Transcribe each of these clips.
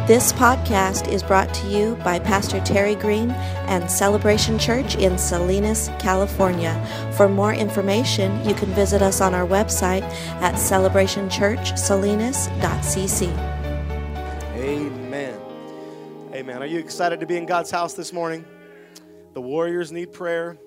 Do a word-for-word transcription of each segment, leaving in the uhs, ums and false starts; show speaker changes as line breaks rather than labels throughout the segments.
This podcast is brought to you by Pastor Terry Green and Celebration Church in Salinas, California. For more information, you can visit us on our website at celebration church salinas dot c c.
Amen. Amen. Are you excited to be in God's house this morning? The Warriors need prayer.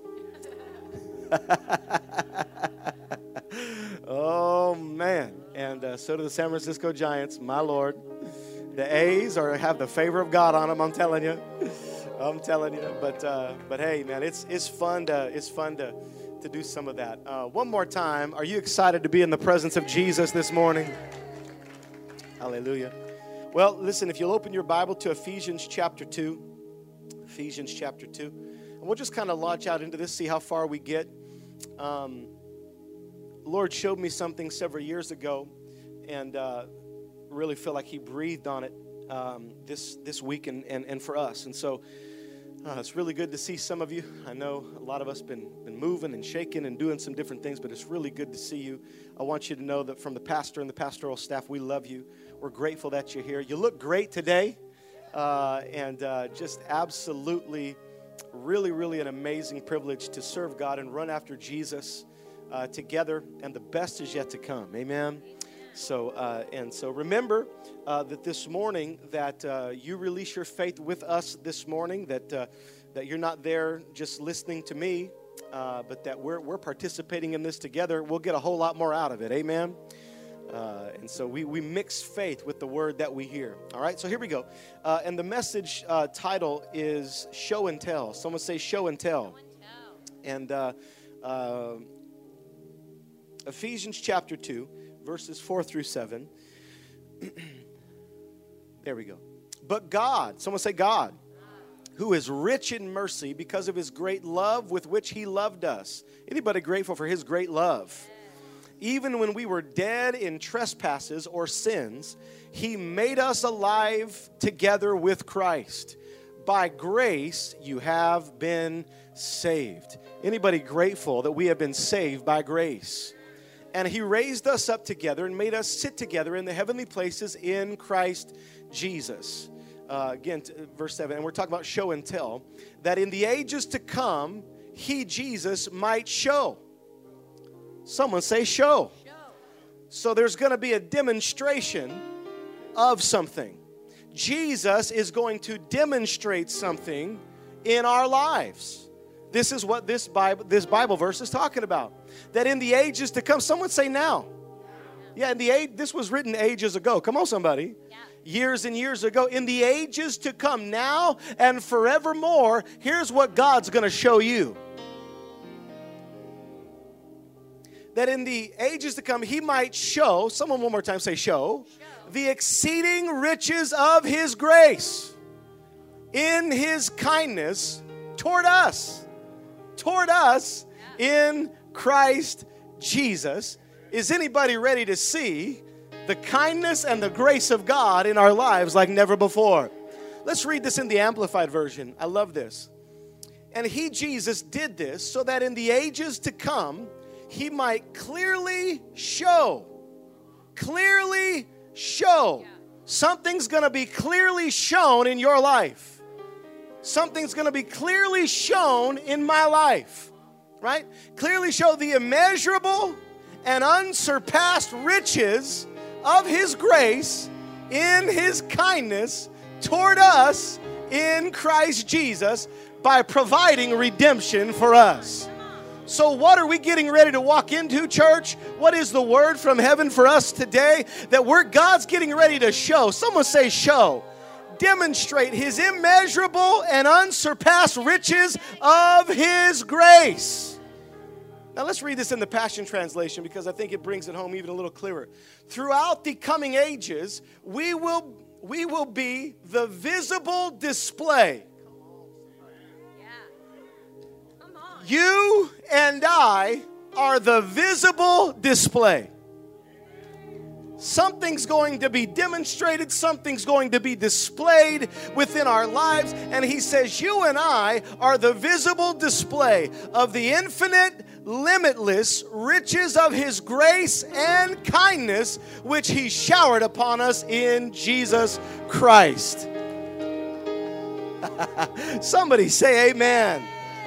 Oh, man. And uh, so do the San Francisco Giants, my Lord. The A's are have the favor of God on them, I'm telling you. I'm telling you. But uh, but hey, man, it's it's fun to it's fun to to do some of that. Uh, one more time, are you excited to be in the presence of Jesus this morning? Hallelujah. Well, listen, if you'll open your Bible to Ephesians chapter two, Ephesians chapter two, and we'll just kind of launch out into this, see how far we get. Um, the Lord showed me something several years ago, and uh, really feel like He breathed on it um, this this week and, and, and for us. And so uh, it's really good to see some of you. I know a lot of us been been moving and shaking and doing some different things, but it's really good to see you. I want you to know that from the pastor and the pastoral staff, we love you. We're grateful that you're here. You look great today, uh, and uh, just absolutely, really, really an amazing privilege to serve God and run after Jesus uh, together, and the best is yet to come. Amen. So, uh, and so remember uh, that this morning that uh, you release your faith with us this morning, that uh, that you're not there just listening to me, uh, but that we're we're participating in this together. We'll get a whole lot more out of it. Amen. Uh, and so we, we mix faith with the word that we hear. All right, so here we go. Uh, and the message uh, title is Show and Tell. Someone say Show and Tell. Show and tell. And uh, uh, Ephesians chapter two. Verses four through seven. There we go. But God, someone say God, who is rich in mercy because of His great love with which He loved us. Anybody grateful for His great love? Even when we were dead in trespasses or sins, He made us alive together with Christ. By grace you have been saved. Anybody grateful that we have been saved by grace? And He raised us up together and made us sit together in the heavenly places in Christ Jesus. Uh, again, t- verse seven, and we're talking about show and tell, that in the ages to come, He, Jesus, might show. Someone say show. Show. So there's going to be a demonstration of something. Jesus is going to demonstrate something in our lives. This is what this Bible, this Bible verse is talking about. That in the ages to come, someone say now. Yeah, in the age, this was written ages ago. Come on, somebody. Yeah. Years and years ago. In the ages to come, now and forevermore, here's what God's going to show you. That in the ages to come, He might show, someone one more time say show, show. The exceeding riches of His grace in His kindness toward us. Toward us in Christ Jesus. Is anybody ready to see the kindness and the grace of God in our lives like never before? Let's read this in the Amplified Version. I love this. And He, Jesus, did this so that in the ages to come, He might clearly show, clearly show. Something's going to be clearly shown in your life. Something's going to be clearly shown in my life, right? Clearly show the immeasurable and unsurpassed riches of His grace in His kindness toward us in Christ Jesus by providing redemption for us. So what are we getting ready to walk into, church? What is the word from heaven for us today? That we're God's getting ready to show. Someone say show. Demonstrate His immeasurable and unsurpassed riches of His grace. Now let's read this in the Passion Translation because I think it brings it home even a little clearer. Throughout the coming ages, we will, we will be the visible display. You and I are the visible display. Something's going to be demonstrated. Something's going to be displayed within our lives. And he says, you and I are the visible display of the infinite, limitless riches of his grace and kindness, which he showered upon us in Jesus Christ. Somebody say amen.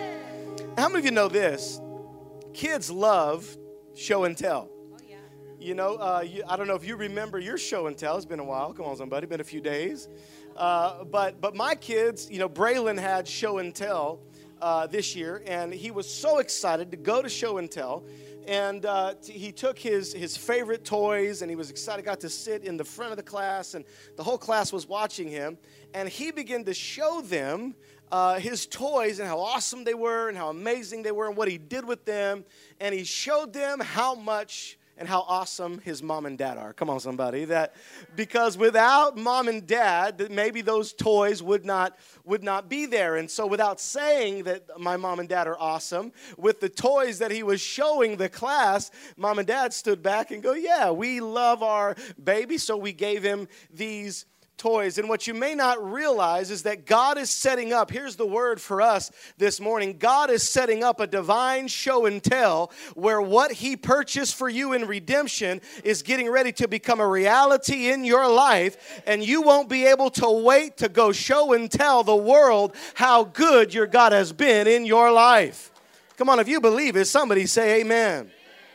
How many of you know this? Kids love show and tell. You know, uh, you, I don't know if you remember your show and tell. It's been a while. Come on, somebody. Been a few days. Uh, but but my kids, you know, Braylon had show and tell uh, this year, and he was so excited to go to show and tell. And uh, t- he took his, his favorite toys, and he was excited. Got to sit in the front of the class, and the whole class was watching him. And he began to show them uh, his toys and how awesome they were and how amazing they were and what he did with them. And he showed them how much and how awesome his mom and dad are. Come on, somebody. That because without mom and dad, maybe those toys would not would not be there. And so without saying that my mom and dad are awesome, with the toys that he was showing the class, mom and dad stood back and go, yeah, we love our baby, so we gave him these toys. And what you may not realize is that God is setting up, here's the word for us this morning, God is setting up a divine show and tell where what he purchased for you in redemption is getting ready to become a reality in your life, and you won't be able to wait to go show and tell the world how good your God has been in your life. Come on, if you believe it, somebody say amen.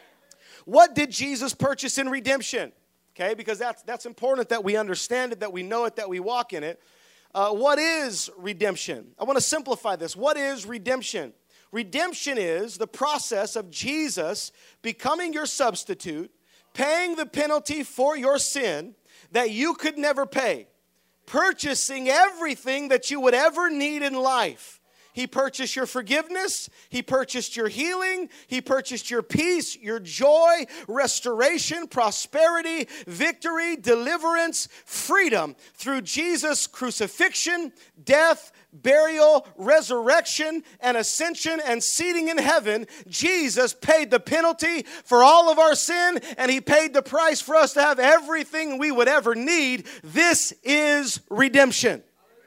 What did Jesus purchase in redemption? Okay, because that's that's important that we understand it, that we know it, that we walk in it. Uh, what is redemption? I want to simplify this. What is redemption? Redemption is the process of Jesus becoming your substitute, paying the penalty for your sin that you could never pay, purchasing everything that you would ever need in life. He purchased your forgiveness. He purchased your healing. He purchased your peace, your joy, restoration, prosperity, victory, deliverance, freedom through Jesus' crucifixion, death, burial, resurrection, and ascension and seating in heaven. Jesus paid the penalty for all of our sin, and he paid the price for us to have everything we would ever need. This is redemption.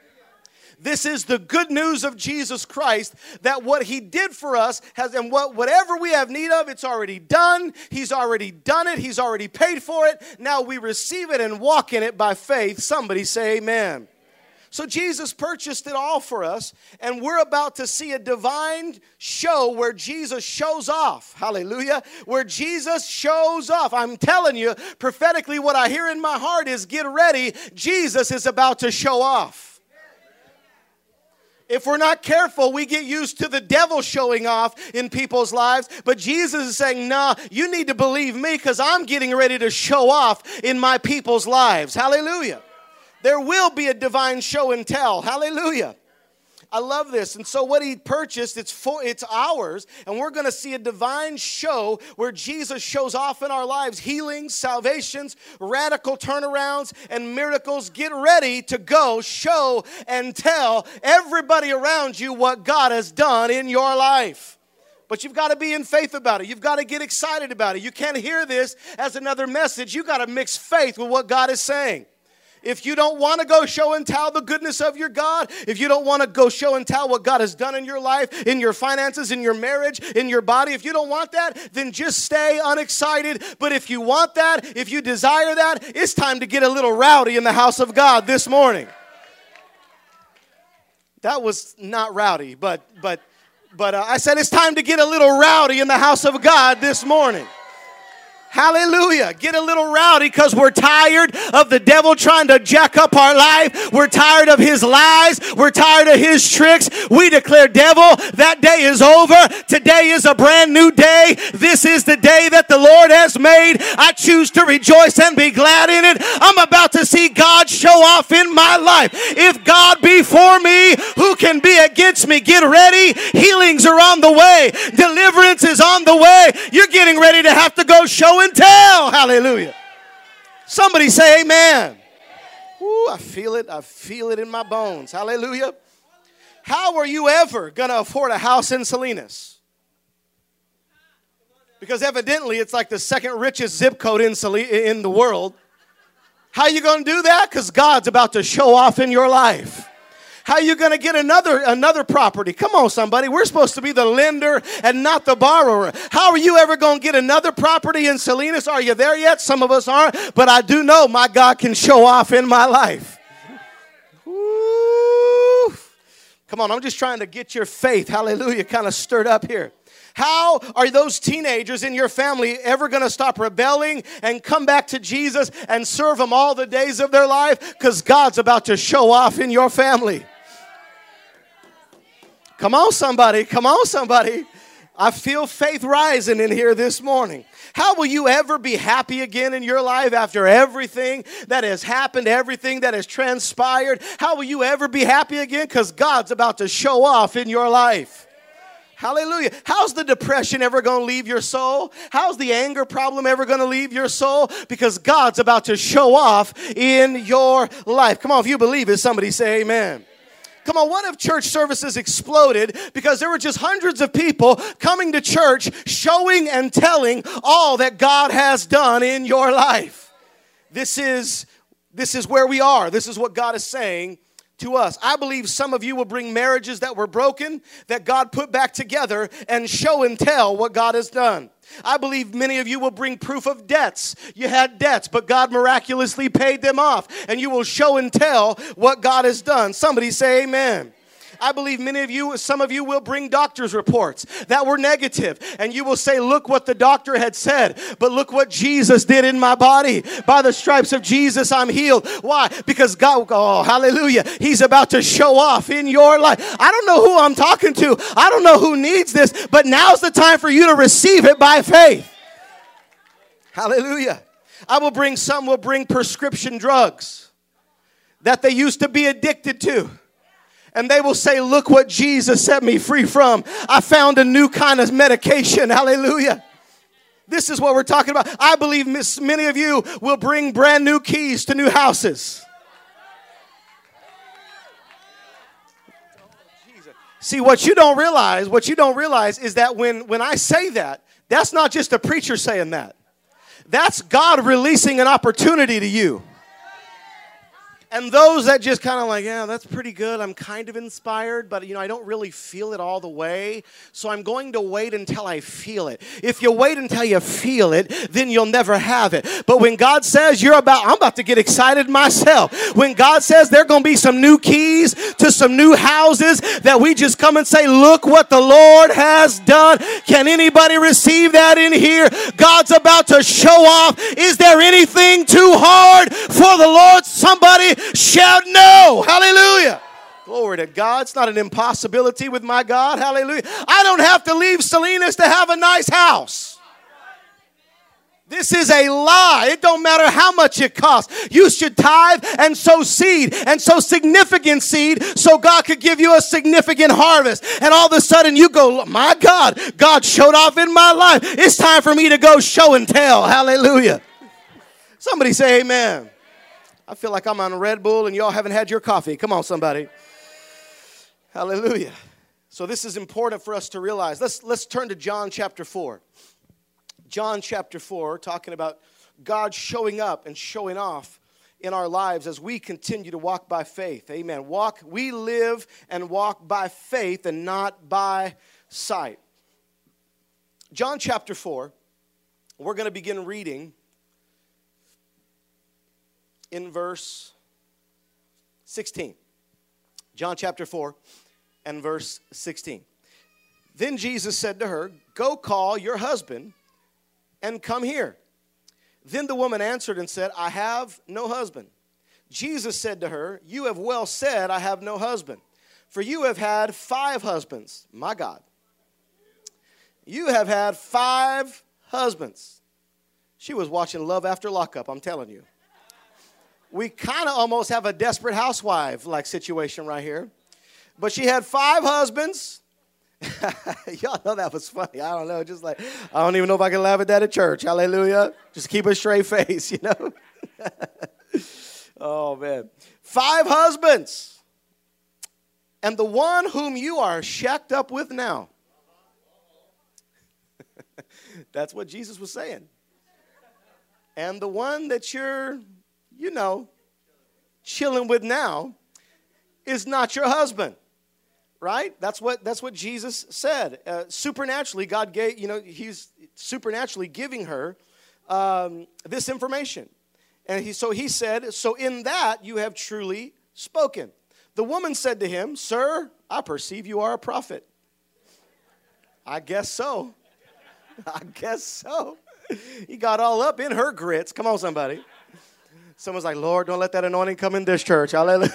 This is the good news of Jesus Christ, that what he did for us has, and what whatever we have need of, it's already done. He's already done it. He's already paid for it. Now we receive it and walk in it by faith. Somebody say amen. So Jesus purchased it all for us, and we're about to see a divine show where Jesus shows off. Hallelujah. Where Jesus shows off. I'm telling you, prophetically, what I hear in my heart is get ready. Jesus is about to show off. If we're not careful, we get used to the devil showing off in people's lives. But Jesus is saying, nah, you need to believe me because I'm getting ready to show off in my people's lives. Hallelujah. There will be a divine show and tell. Hallelujah. I love this. And so what he purchased, it's for, it's ours. And we're going to see a divine show where Jesus shows off in our lives. Healings, salvations, radical turnarounds, and miracles. Get ready to go show and tell everybody around you what God has done in your life. But you've got to be in faith about it. You've got to get excited about it. You can't hear this as another message. You've got to mix faith with what God is saying. If you don't want to go show and tell the goodness of your God, if you don't want to go show and tell what God has done in your life, in your finances, in your marriage, in your body, if you don't want that, then just stay unexcited. But if you want that, if you desire that, it's time to get a little rowdy in the house of God this morning. That was not rowdy, but but but uh, I said it's time to get a little rowdy in the house of God this morning. Hallelujah. Get a little rowdy because we're tired of the devil trying to jack up our life. We're tired of his lies. We're tired of his tricks. We declare, devil, that day is over. Today is a brand new day. This is the day that the Lord has made. I choose to rejoice and be glad in it. I'm about to see God show off in my life. If God be for me, who can be against me? Get ready. Healings are on the way. Deliverance is on the way. You're getting ready to have to go show and tell. Hallelujah. Somebody say amen. Ooh, I feel it. I feel it in my bones. Hallelujah. How are you ever going to afford a house in Salinas? Because evidently it's like the second richest zip code in, Sal- in the world. How are you going to do that? Because God's about to show off in your life. How are you going to get another another property? Come on, somebody. We're supposed to be the lender and not the borrower. How are you ever going to get another property in Salinas? Are you there yet? Some of us aren't. But I do know my God can show off in my life. Woo. Come on, I'm just trying to get your faith, hallelujah, kind of stirred up here. How are those teenagers in your family ever going to stop rebelling and come back to Jesus and serve Him all the days of their life? Because God's about to show off in your family. Come on, somebody. Come on, somebody. I feel faith rising in here this morning. How will you ever be happy again in your life after everything that has happened, everything that has transpired? How will you ever be happy again? Because God's about to show off in your life. Hallelujah. How's the depression ever going to leave your soul? How's the anger problem ever going to leave your soul? Because God's about to show off in your life. Come on, if you believe it, somebody say amen. Come on, what if church services exploded because there were just hundreds of people coming to church showing and telling all that God has done in your life? This is, this is where we are. This is what God is saying to us. I believe some of you will bring marriages that were broken, that God put back together, and show and tell what God has done. I believe many of you will bring proof of debts. You had debts, but God miraculously paid them off, and you will show and tell what God has done. Somebody say amen. I believe many of you, some of you will bring doctor's reports that were negative, and you will say, look what the doctor had said, but look what Jesus did in my body. By the stripes of Jesus, I'm healed. Why? Because God, oh, hallelujah, He's about to show off in your life. I don't know who I'm talking to. I don't know who needs this, but now's the time for you to receive it by faith. Hallelujah. I will bring, some will bring prescription drugs that they used to be addicted to. And they will say, look what Jesus set me free from. I found a new kind of medication. Hallelujah. This is what we're talking about. I believe many of you will bring brand new keys to new houses. See, what you don't realize, what you don't realize is that when, when I say that, that's not just a preacher saying that. That's God releasing an opportunity to you. And those that just kind of like, yeah, that's pretty good. I'm kind of inspired, but, you know, I don't really feel it all the way. So I'm going to wait until I feel it. If you wait until you feel it, then you'll never have it. But when God says you're about, I'm about to get excited myself. When God says there are going to be some new keys to some new houses that we just come and say, look what the Lord has done. Can anybody receive that in here? God's about to show off. Is there anything too hard for the Lord? Somebody shout no. Hallelujah. Glory to God. It's not an impossibility with my God. Hallelujah. I don't have to leave Salinas to have a nice house. This is a lie. It don't matter how much it costs. You should tithe and sow seed, and sow significant seed so God could give you a significant harvest. And all of a sudden you go, my God, God showed off in my life. It's time for me to go show and tell. Hallelujah. Somebody say amen. I feel like I'm on Red Bull and y'all haven't had your coffee. Come on, somebody. Hallelujah. So this is important for us to realize. Let's, let's turn to John chapter four. John chapter four, talking about God showing up and showing off in our lives as we continue to walk by faith. Amen. Walk, we live and walk by faith and not by sight. John chapter four, we're going to begin reading in verse sixteen. John chapter four and verse sixteen. Then Jesus said to her, go call your husband and come here. Then the woman answered and said, I have no husband. Jesus said to her, you have well said, I have no husband. For you have had five husbands. My God. You have had five husbands. She was watching Love After Lockup, I'm telling you. We kind of almost have a Desperate Housewife-like situation right here. But she had five husbands. Y'all know that was funny. I don't know. Just like, I don't even know if I can laugh at that at church. Hallelujah. Just keep a straight face, you know. Oh, man. Five husbands. And the one whom you are shacked up with now. That's what Jesus was saying. And the one that you're... you know, chilling with now is not your husband. Right? That's what that's what Jesus said. Uh, supernaturally, God gave, you know, he's supernaturally giving her um, this information. And he, so he said, so in that you have truly spoken. The woman said to him, sir, I perceive you are a prophet. I guess so. I guess so. He got all up in her grits. Come on, somebody. Someone's like, Lord, don't let that anointing come in this church. Hallelujah.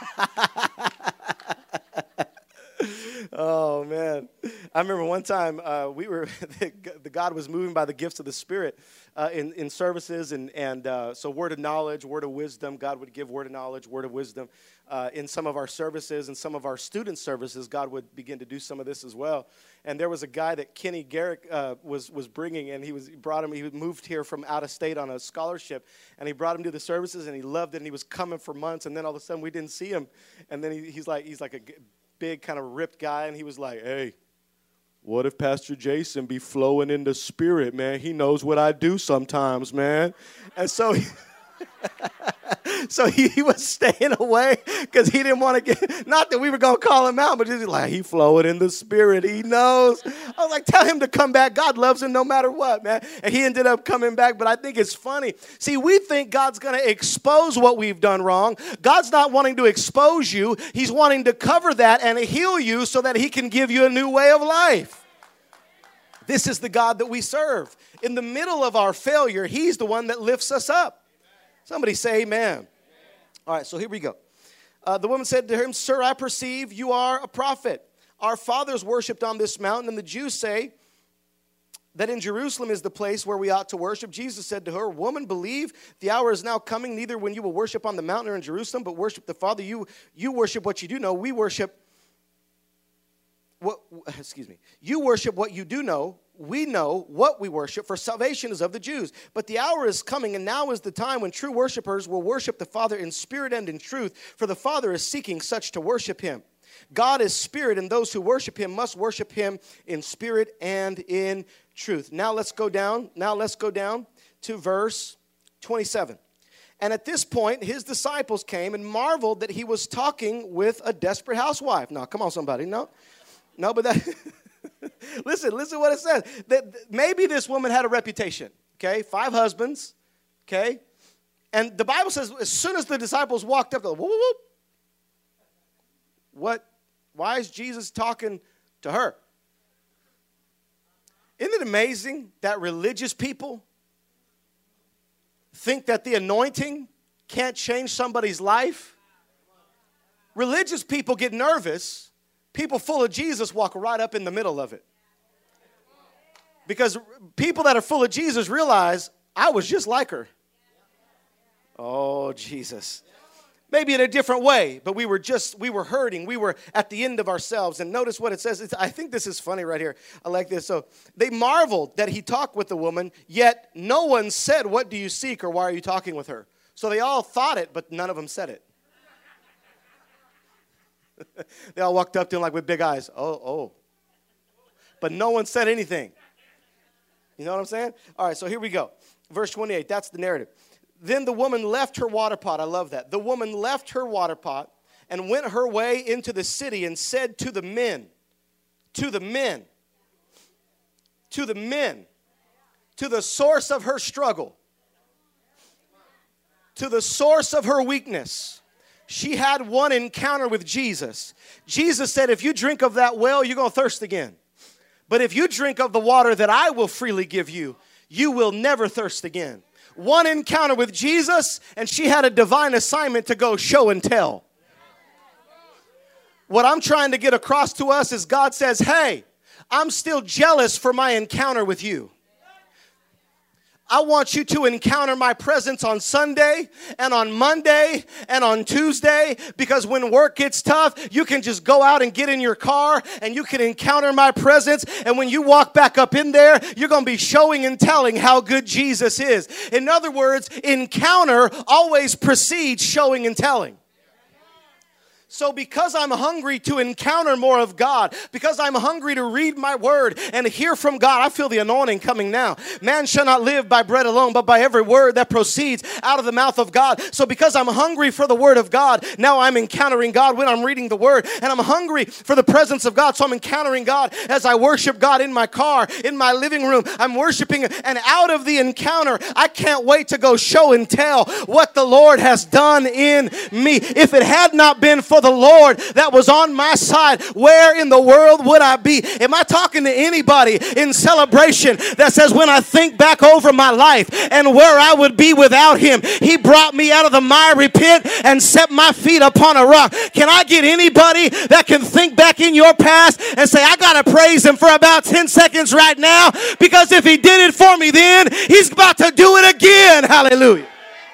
Oh, man. I remember one time uh, we were, the God was moving by the gifts of the Spirit uh, in, in services. And, and uh, so word of knowledge, word of wisdom, God would give word of knowledge, word of wisdom. Uh, in some of our services and some of our student services, God would begin to do some of this as well. And there was a guy that Kenny Garrick uh, was was bringing, and he was he brought him. He moved here from out of state on a scholarship, and he brought him to the services, and he loved it. And he was coming for months, and then all of a sudden we didn't see him. And then he, he's like he's like a big kind of ripped guy, and he was like, "Hey, what if Pastor Jason be flowing in the Spirit, man? He knows what I do sometimes, man." And so. He, So he, he was staying away because he didn't want to get, not that we were going to call him out, but he's like, he flowing in the Spirit. He knows. I was like, tell him to come back. God loves him no matter what, man. And he ended up coming back, but I think it's funny. See, we think God's going to expose what we've done wrong. God's not wanting to expose you. He's wanting to cover that and heal you so that he can give you a new way of life. This is the God that we serve. In the middle of our failure, he's the one that lifts us up. Somebody say amen. Amen. All right, so here we go. Uh, the woman said to him, sir, I perceive you are a prophet. Our fathers worshipped on this mountain, and the Jews say that in Jerusalem is the place where we ought to worship. Jesus said to her, woman, believe the hour is now coming, neither when you will worship on the mountain or in Jerusalem, but worship the Father. You, you worship what you do know. We worship what, excuse me. You worship what you do know. We know what we worship, for salvation is of the Jews. But the hour is coming, and now is the time when true worshipers will worship the Father in spirit and in truth, for the Father is seeking such to worship him. God is spirit, and those who worship him must worship him in spirit and in truth. Now let's go down. Now let's go down to verse twenty-seven. And at this point, his disciples came and marveled that he was talking with a desperate housewife. Now, come on, somebody. No, no, but that... listen, listen what it says. That maybe this woman had a reputation, okay? Five husbands, okay? And the Bible says as soon as the disciples walked up, they're like, whoop, whoop, whoop. What? Why is Jesus talking to her? Isn't it amazing that religious people think that the anointing can't change somebody's life? Religious people get nervous. People full of Jesus walk right up in the middle of it. Because people that are full of Jesus realize, I was just like her. Oh, Jesus. Maybe in a different way, but we were just, we were hurting. We were at the end of ourselves. And notice what it says. It's, I think this is funny right here. I like this. So they marveled that he talked with the woman, yet no one said, what do you seek, or why are you talking with her? So they all thought it, but none of them said it. They all walked up to him like with big eyes. Oh, oh. But no one said anything. You know what I'm saying? All right, so here we go. Verse twenty-eight, that's the narrative. Then the woman left her water pot. I love that. The woman left her water pot and went her way into the city and said to the men, to the men, to the men, to the source of her struggle, to the source of her weakness. She had one encounter with Jesus. Jesus said, if you drink of that well, you're going to thirst again. But if you drink of the water that I will freely give you, you will never thirst again. One encounter with Jesus, and she had a divine assignment to go show and tell. What I'm trying to get across to us is God says, hey, I'm still jealous for my encounter with you. I want you to encounter my presence on Sunday and on Monday and on Tuesday, because when work gets tough, you can just go out and get in your car and you can encounter my presence. And when you walk back up in there, you're going to be showing and telling how good Jesus is. In other words, encounter always precedes showing and telling. So because I'm hungry to encounter more of God, because I'm hungry to read my word and hear from God, I feel the anointing coming now. Man shall not live by bread alone, but by every word that proceeds out of the mouth of God. So because I'm hungry for the word of God, now I'm encountering God when I'm reading the word. And I'm hungry for the presence of God, so I'm encountering God as I worship God in my car, in my living room. I'm worshiping, and out of the encounter, I can't wait to go show and tell what the Lord has done in me. If it had not been for the Lord that was on my side, where in the world would I be? Am I talking to anybody in celebration that says, when I think back over my life and where I would be without him, he brought me out of the miry pit and set my feet upon a rock? Can I get anybody that can think back in your past and say, I gotta praise him for about ten seconds right now, because if he did it for me then, he's about to do it again. Hallelujah.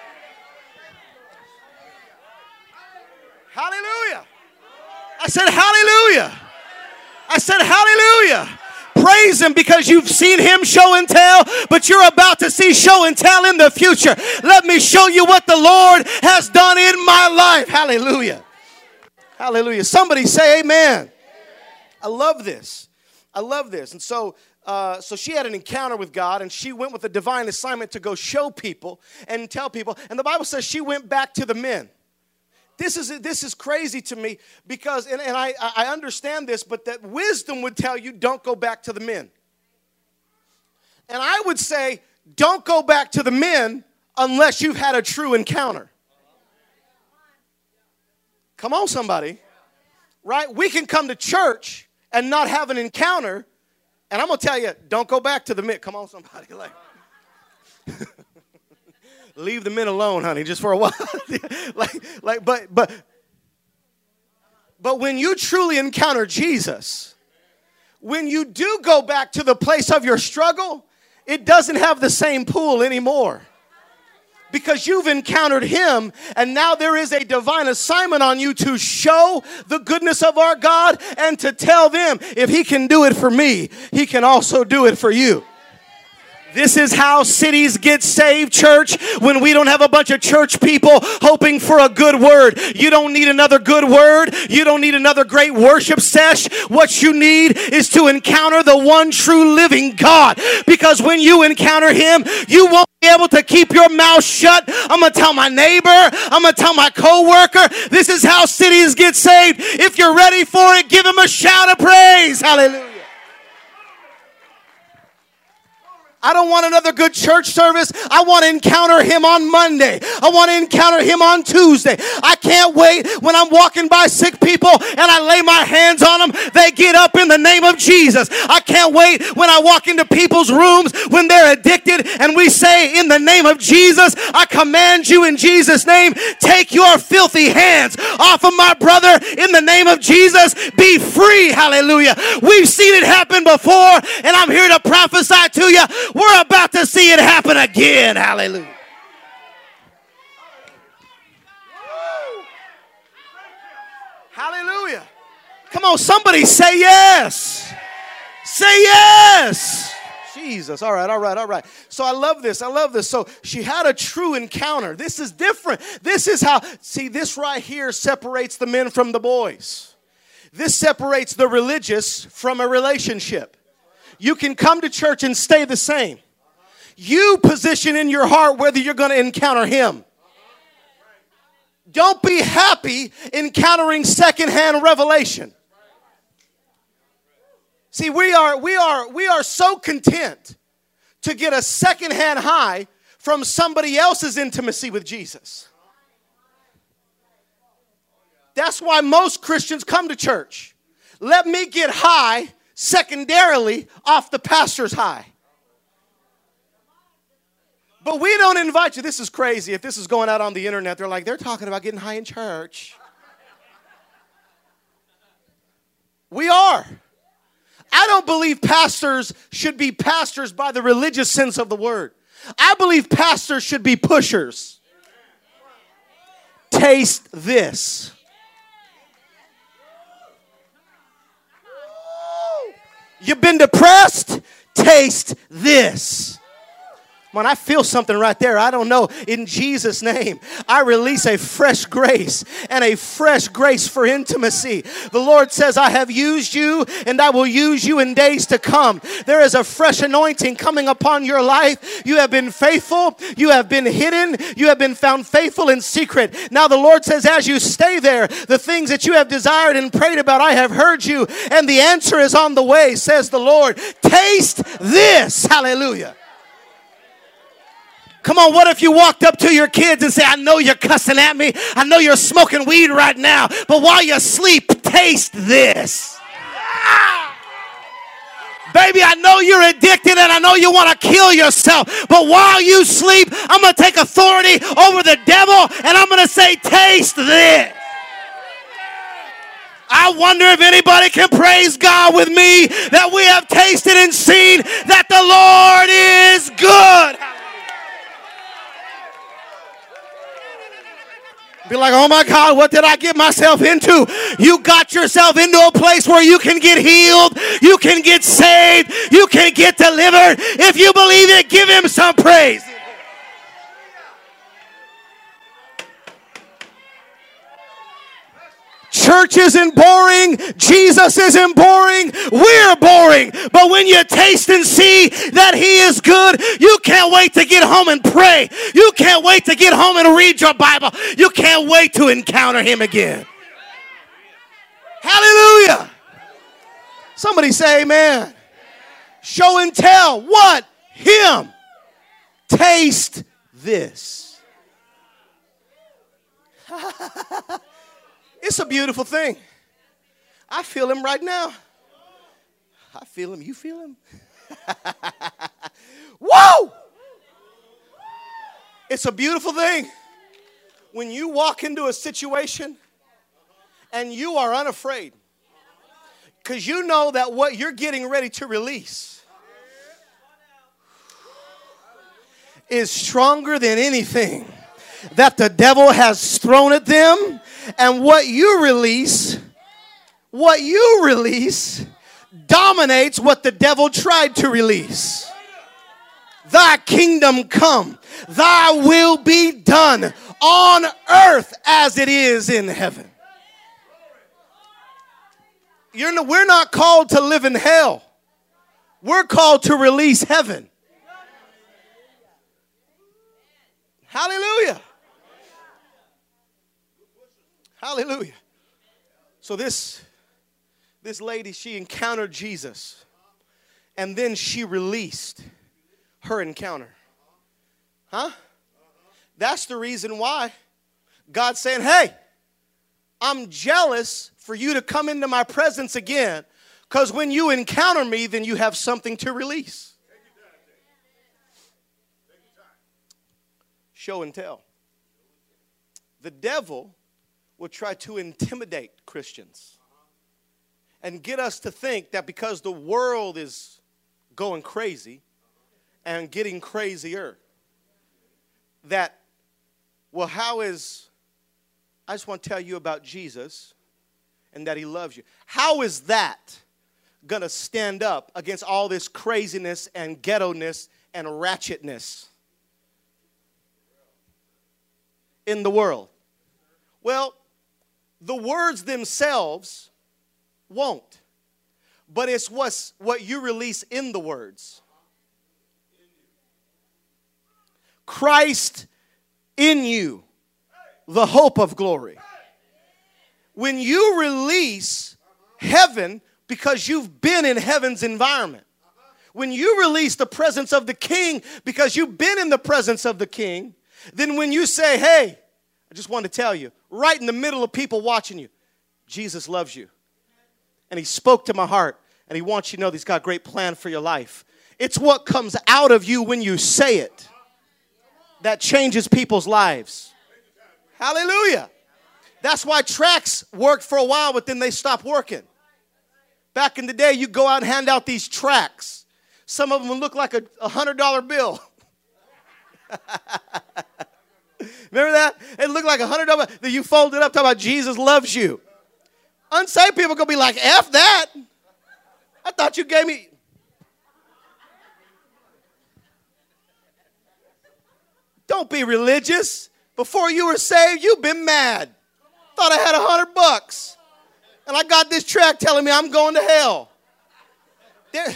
Hallelujah. I said hallelujah. I said hallelujah. Praise him because you've seen him show and tell, but you're about to see show and tell in the future. Let me show you what the Lord has done in my life. Hallelujah. Hallelujah. Somebody say amen. I love this. I love this. And so Uh, so she had an encounter with God, and she went with a divine assignment to go show people and tell people. And the Bible says she went back to the men. This is this is crazy to me because, and, and I, I understand this, but that wisdom would tell you don't go back to the men. And I would say don't go back to the men unless you've had a true encounter. Come on, somebody. Right? We can come to church and not have an encounter. And I'm going to tell you, don't go back to the men. Come on, somebody. Like, leave the men alone, honey, just for a while. like, like, but, but, but when you truly encounter Jesus, when you do go back to the place of your struggle, it doesn't have the same pool anymore. Because you've encountered him, and now there is a divine assignment on you to show the goodness of our God and to tell them, if he can do it for me, he can also do it for you. This is how cities get saved, church, when we don't have a bunch of church people hoping for a good word. You don't need another good word. You don't need another great worship sesh. What you need is to encounter the one true living God. Because when you encounter him, you won't be able to keep your mouth shut. I'm going to tell my neighbor. I'm going to tell my coworker. This is how cities get saved. If you're ready for it, give him a shout of praise. Hallelujah. I don't want another good church service. I want to encounter him on Monday. I want to encounter him on Tuesday. I can't wait when I'm walking by sick people and I lay my hands on them. They get up in the name of Jesus. I can't wait when I walk into people's rooms when they're addicted and we say, in the name of Jesus, I command you in Jesus' name, take your filthy hands off of my brother in the name of Jesus. Be free. Hallelujah. We've seen it happen before, and I'm here to prophesy to you. We're about to see it happen again. Hallelujah. Hallelujah. Come on, somebody say yes. Say yes. Jesus. All right, all right, all right. So I love this. I love this. So she had a true encounter. This is different. This is how, see, this right here separates the men from the boys. This separates the religious from a relationship. You can come to church and stay the same. You position in your heart whether you're going to encounter him. Don't be happy encountering secondhand revelation. See, we are we are we are so content to get a secondhand high from somebody else's intimacy with Jesus. That's why most Christians come to church. Let me get high secondarily off the pastor's high. But we don't invite you. This is crazy. If this is going out on the internet, they're like, they're talking about getting high in church. We are. I don't believe pastors should be pastors by the religious sense of the word. I believe pastors should be pushers. Taste this. You've been depressed? Taste this. When I feel something right there, I don't know. In Jesus' name, I release a fresh grace and a fresh grace for intimacy. The Lord says, I have used you and I will use you in days to come. There is a fresh anointing coming upon your life. You have been faithful. You have been hidden. You have been found faithful in secret. Now the Lord says, as you stay there, the things that you have desired and prayed about, I have heard you, and the answer is on the way, says the Lord. Taste this. Hallelujah. Come on, what if you walked up to your kids and say, I know you're cussing at me. I know you're smoking weed right now. But while you sleep, taste this. Ah! Baby, I know you're addicted and I know you want to kill yourself. But while you sleep, I'm going to take authority over the devil and I'm going to say, taste this. I wonder if anybody can praise God with me that we have tasted and seen that the Lord is good. Be like, oh my God, what did I get myself into? You got yourself into a place where you can get healed, you can get saved, you can get delivered. If you believe it, give him some praise. Church isn't boring. Jesus isn't boring. We're boring. But when you taste and see that he is good, you can't wait to get home and pray. You can't wait to get home and read your Bible. You can't wait to encounter him again. Hallelujah. Somebody say amen. Show and tell. What? Him. Taste this. It's a beautiful thing. I feel him right now. I feel him. You feel him? Whoa! It's a beautiful thing when you walk into a situation and you are unafraid because you know that what you're getting ready to release is stronger than anything that the devil has thrown at them. And what you release, what you release dominates what the devil tried to release. Thy kingdom come, thy will be done on earth as it is in heaven. You're no, we're not called to live in hell. We're called to release heaven. Hallelujah. Hallelujah. So this, this lady, she encountered Jesus. And then she released her encounter. Huh? That's the reason why God's saying, hey, I'm jealous for you to come into my presence again. Because when you encounter me, then you have something to release. Show and tell. The devil will try to intimidate Christians and get us to think that because the world is going crazy and getting crazier, that, well, how is, I just want to tell you about Jesus and that he loves you. How is that going to stand up against all this craziness and ghetto-ness and ratchetness in the world? Well, the words themselves won't. But it's what's, what you release in the words. Christ in you, the hope of glory. When you release heaven because you've been in heaven's environment. When you release the presence of the King because you've been in the presence of the King, then when you say, hey, I just want to tell you, right in the middle of people watching you, Jesus loves you. And he spoke to my heart, and he wants you to know that he's got a great plan for your life. It's what comes out of you when you say it that changes people's lives. Hallelujah. That's why tracts worked for a while, but then they stopped working. Back in the day, you go out and hand out these tracts. Some of them would look like a one hundred dollar bill. Remember that? It looked like a hundred dollars that you folded up, talking about Jesus loves you. Unsaved people are going to be like, F that. I thought you gave me. Don't be religious. Before you were saved, you've been mad. Thought I had a hundred bucks. And I got this track telling me I'm going to hell. There,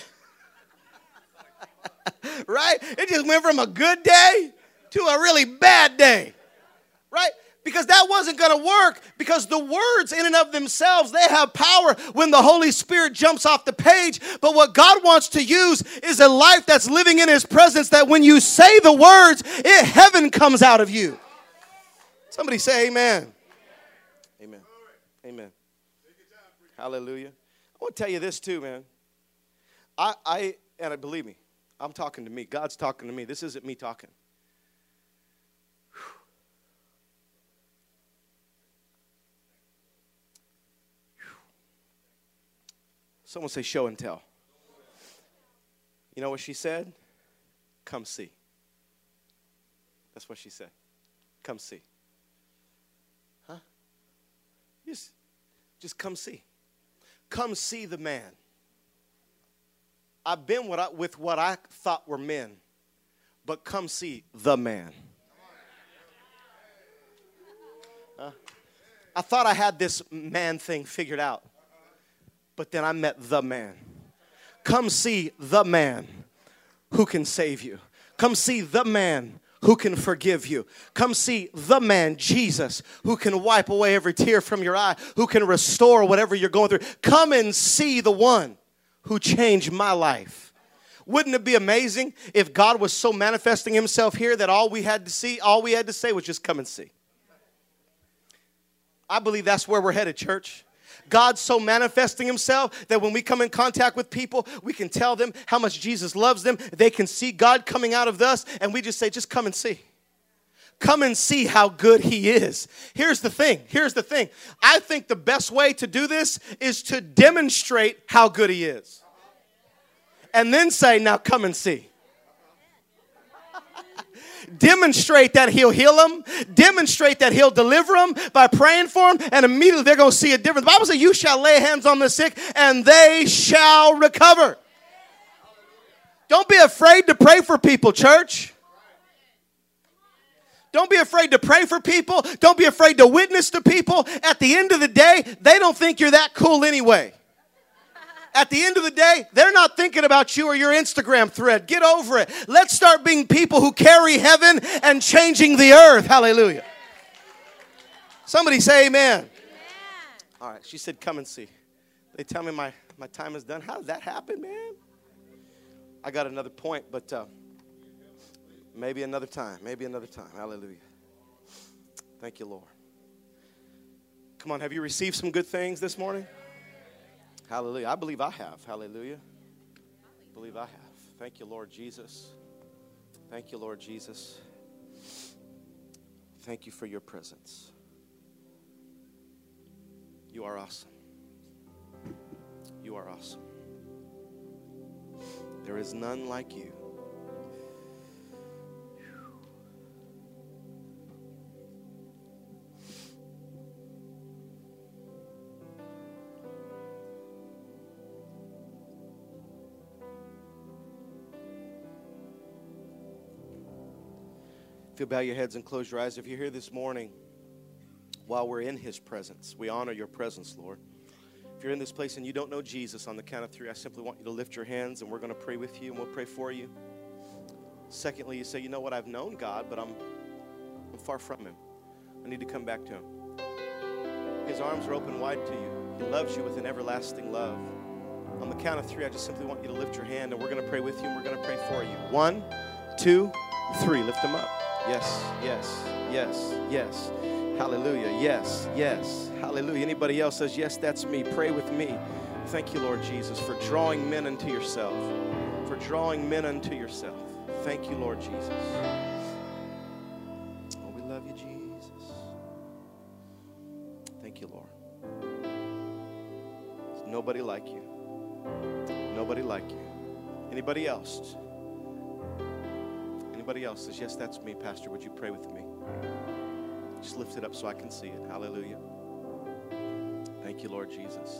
right? It just went from a good day to a really bad day. Right? Because that wasn't going to work, because the words in and of themselves, they have power when the Holy Spirit jumps off the page. But what God wants to use is a life that's living in His presence, that when you say the words, it, heaven comes out of you. Somebody say amen. Amen. Amen. Hallelujah. I want to tell you this too, man. I, I and believe me, I'm talking to me. God's talking to me. This isn't me talking. Someone say show and tell. You know what she said? Come see. That's what she said. Come see. Huh? Just, just come see. Come see the man. I've been what I, with what I thought were men, but come see the man. Huh? I thought I had this man thing figured out. But then I met the man. Come see the man who can save you. Come see the man who can forgive you. Come see the man, Jesus, who can wipe away every tear from your eye, who can restore whatever you're going through. Come and see the one who changed my life. Wouldn't it be amazing if God was so manifesting Himself here that all we had to see, all we had to say was just come and see? I believe that's where we're headed, church. God's so manifesting Himself that when we come in contact with people, we can tell them how much Jesus loves them. They can see God coming out of us, and we just say, just come and see. Come and see how good He is. Here's the thing. Here's the thing. I think the best way to do this is to demonstrate how good He is. And then say, now come and see. Demonstrate that He'll heal them. Demonstrate that He'll deliver them by praying for them. And immediately they're going to see a difference. The Bible says, you shall lay hands on the sick and they shall recover. Don't be afraid to pray for people, church. Don't be afraid to pray for people. Don't be afraid to witness to people. At the end of the day, they don't think you're that cool anyway. At the end of the day, they're not thinking about you or your Instagram thread. Get over it. Let's start being people who carry heaven and changing the earth. Hallelujah. Somebody say amen. Amen. All right, she said, come and see. They tell me my, my time is done. How did that happen, man? I got another point, but uh, maybe another time. Maybe another time. Hallelujah. Thank you, Lord. Come on, have you received some good things this morning? Hallelujah. I believe I have. Hallelujah. I believe I have. Thank you, Lord Jesus. Thank you, Lord Jesus. Thank you for your presence. You are awesome. You are awesome. There is none like you. If you'll bow your heads and close your eyes. If you're here this morning while we're in His presence, we honor your presence, Lord. If you're in this place and you don't know Jesus, on the count of three, I simply want you to lift your hands and we're going to pray with you and we'll pray for you. Secondly, you say, you know what, I've known God, but I'm, I'm far from Him. I need to come back to Him. His arms are open wide to you. He loves you with an everlasting love. On the count of three, I just simply want you to lift your hand and we're going to pray with you and we're going to pray for you. One, two, three. Lift them up. Yes, yes, yes, yes. Hallelujah. Yes, yes. Hallelujah. Anybody else says, yes, that's me. Pray with me. Thank you, Lord Jesus, for drawing men unto yourself. For drawing men unto yourself. Thank you, Lord Jesus. Oh, we love you, Jesus. Thank you, Lord. There's nobody like you. Nobody like you. Anybody else? Anybody else says, yes, that's me, Pastor. Would you pray with me? Just lift it up so I can see it. Hallelujah. Thank you, Lord Jesus.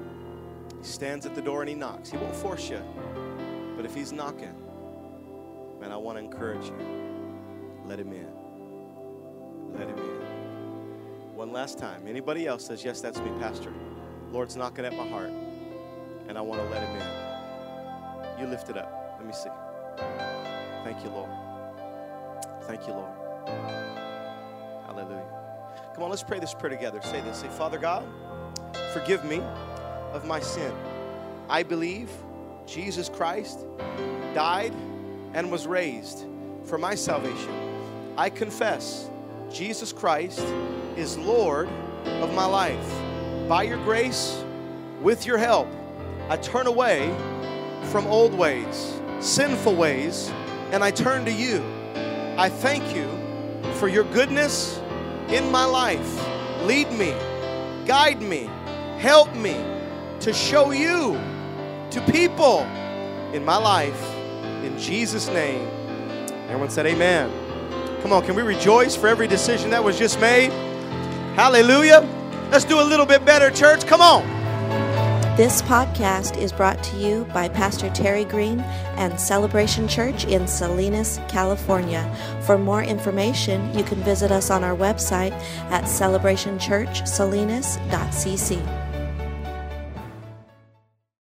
He stands at the door and He knocks. He won't force you. But if He's knocking, man, I want to encourage you. Let him in. Let him in. One last time. Anybody else says, yes, that's me, Pastor. Lord's knocking at my heart, and I want to let him in. You lift it up. Let me see. Thank you, Lord. Thank you, Lord. Hallelujah. Come on, let's pray this prayer together. Say this. Say, Father God, forgive me of my sin. I believe Jesus Christ died and was raised for my salvation. I confess Jesus Christ is Lord of my life. By your grace, with your help, I turn away from old ways, sinful ways, and I turn to you. I thank you for your goodness in my life. Lead me, guide me, help me to show you to people in my life. In Jesus' name. Everyone said amen. Come on, can we rejoice for every decision that was just made? Hallelujah. Let's do a little bit better, church. Come on.
This podcast is brought to you by Pastor Terry Green and Celebration Church in Salinas, California. For more information, you can visit us on our website at celebration church salinas dot c c.